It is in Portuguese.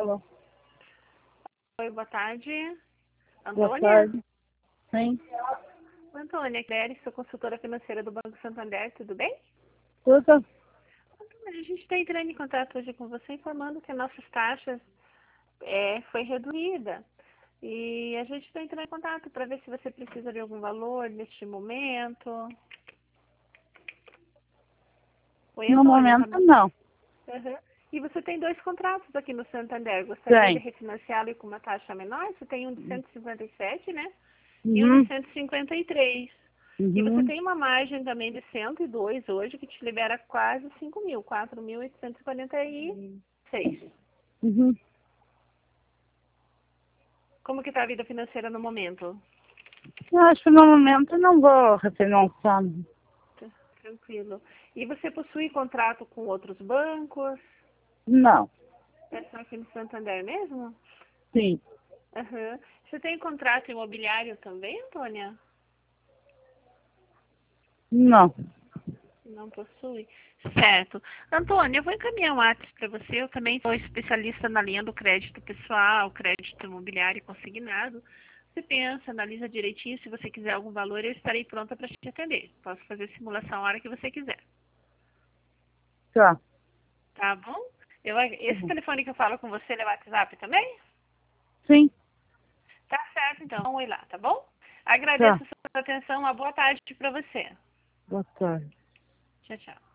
Alô. Oi, boa tarde. Boa Antônia? tarde. Sim. Antônia, Claire, sou consultora financeira do Banco Santander, tudo bem? Tudo? Antônia, a gente está entrando em contato hoje com você informando que as nossas taxas foi reduzida. E a gente está entrando em contato para ver se você precisa de algum valor neste momento. Oi, No Antônia. momento, não. Uhum. E você tem 2 contratos aqui no Santander. Gostaria de Tem. refinanciá-lo com uma taxa menor? Você tem um de 157, né? E um de Uhum. 153. E você Uhum. tem uma margem também de 102 hoje, que te libera quase 5.000, 4.846. Uhum. Como que está a vida financeira no momento? Eu acho que no momento não vou refinanciar. Tá, tranquilo. E você possui contrato com outros bancos? Não. É só aqui no Santander mesmo? Sim. Aham. Você tem contrato imobiliário também, Antônia? Não. Não possui. Certo. Antônia, eu vou encaminhar um WhatsApp para você. Eu também sou especialista na linha do crédito pessoal, crédito imobiliário e consignado. Você pensa, analisa direitinho. Se você quiser algum valor, eu estarei pronta para te atender. Posso fazer simulação a hora que você quiser. Tá. Tá bom? Esse telefone que eu falo com você, ele é WhatsApp também? Sim. Tá certo, então. Oi lá, tá bom? Agradeço Tá. a sua atenção. Uma boa tarde para você. Boa tarde. Tchau, tchau.